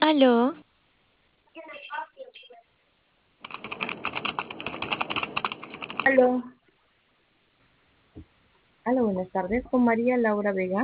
Aló, Aló, aló, buenas tardes, con María Laura Vega.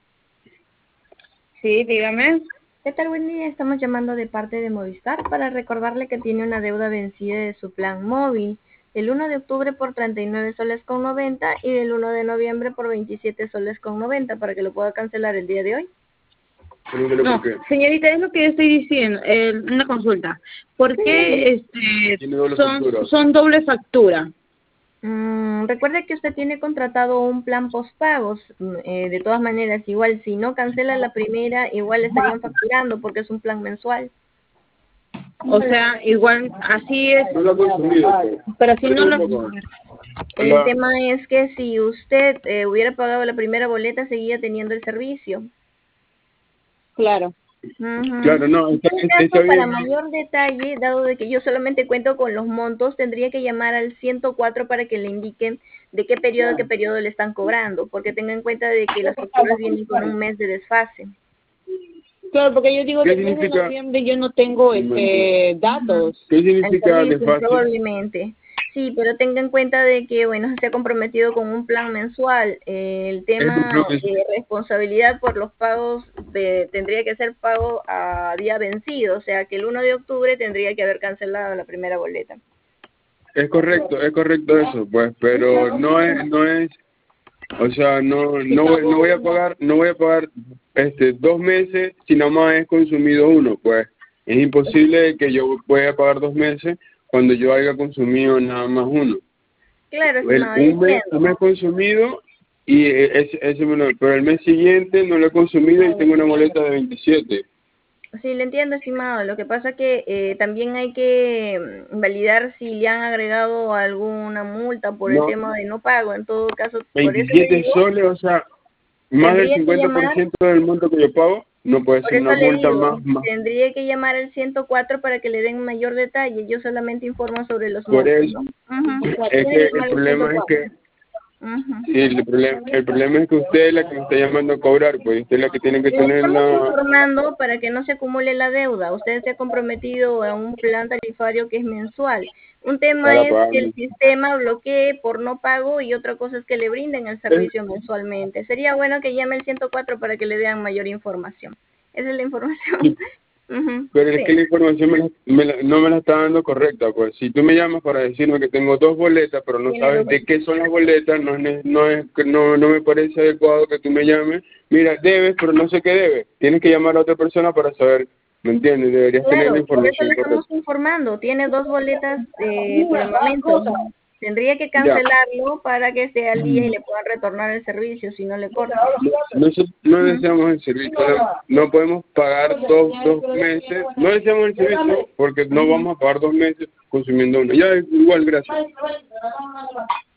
Sí, dígame. ¿Qué tal? Buen día, estamos llamando de parte de Movistar para recordarle que tiene una deuda vencida de su plan móvil del 1 de octubre por 39 soles con 90 y del 1 de noviembre por 27 soles con 90 para que lo pueda cancelar el día de hoy. No, señorita, es lo que estoy diciendo, una consulta. ¿Por qué son doble factura? Recuerde que usted tiene contratado un plan postpagos. De todas maneras, igual si no cancela la primera, igual le estarían facturando porque es un plan mensual. O sea, igual, así es. No lo ha consumido. Pero si no lo... El tema es que si usted hubiera pagado la primera boleta, seguía teniendo el servicio. Claro. Claro, no, En todo caso, para mayor detalle, dado de que yo solamente cuento con los montos, tendría que llamar al 104 para que le indiquen de qué periodo a qué periodo le están cobrando, porque tenga en cuenta de que las facturas vienen con un mes de desfase. Claro, porque yo digo, desde noviembre yo no tengo datos. ¿Qué significa desfase? Probablemente. Sí, pero tenga en cuenta de que, bueno, se ha comprometido con un plan mensual. El tema de responsabilidad por los pagos tendría que ser pago a día vencido, o sea que el 1 de octubre tendría que haber cancelado la primera boleta. Es correcto eso, pues, pero no es, o sea, no voy a pagar 2 meses si nada más he consumido uno, pues. Es imposible que yo pueda pagar 2 meses cuando yo haya consumido nada más uno. Claro, Un mes consumido y pero el mes siguiente no lo he consumido y tengo una boleta de 27. Sí, le entiendo, estimado. Lo que pasa que también hay que validar si le han agregado alguna multa por el tema de no pago. En todo caso, por eso le 27 digo, soles, o sea, más del 50% del monto que yo pago, no puede ser una multa más. Tendría que llamar al 104 para que le den mayor detalle. Yo solamente informo sobre los por montos. eso, es que el problema es que sí, el problema es que usted es la que me está llamando a cobrar, pues usted es la que tiene que tener Estamos informando para que no se acumule la deuda. Usted se ha comprometido a un plan tarifario que es mensual. Un tema es que el sistema bloquee por no pago y otra cosa es que le brinden el servicio mensualmente. Sería bueno que llame al 104 para que le den mayor información. Esa es la información. Pero es que la información no me la está dando correcta, pues. Si tú me llamas para decirme que tengo 2 boletas, pero no sabes de qué son las boletas, no me parece adecuado que tú me llames. Mira, debes, pero no sé qué debes. Tienes que llamar a otra persona para saber, ¿me entiendes? Deberías tener la información correcta. Por eso le estamos informando. Tiene 2 boletas por el momento. Tendría que cancelarlo para que esté al día y le puedan retornar el servicio, si no le cortan. No deseamos el servicio, no podemos pagar dos meses, no deseamos el servicio porque no vamos a pagar 2 meses consumiendo uno. Ya, igual, gracias.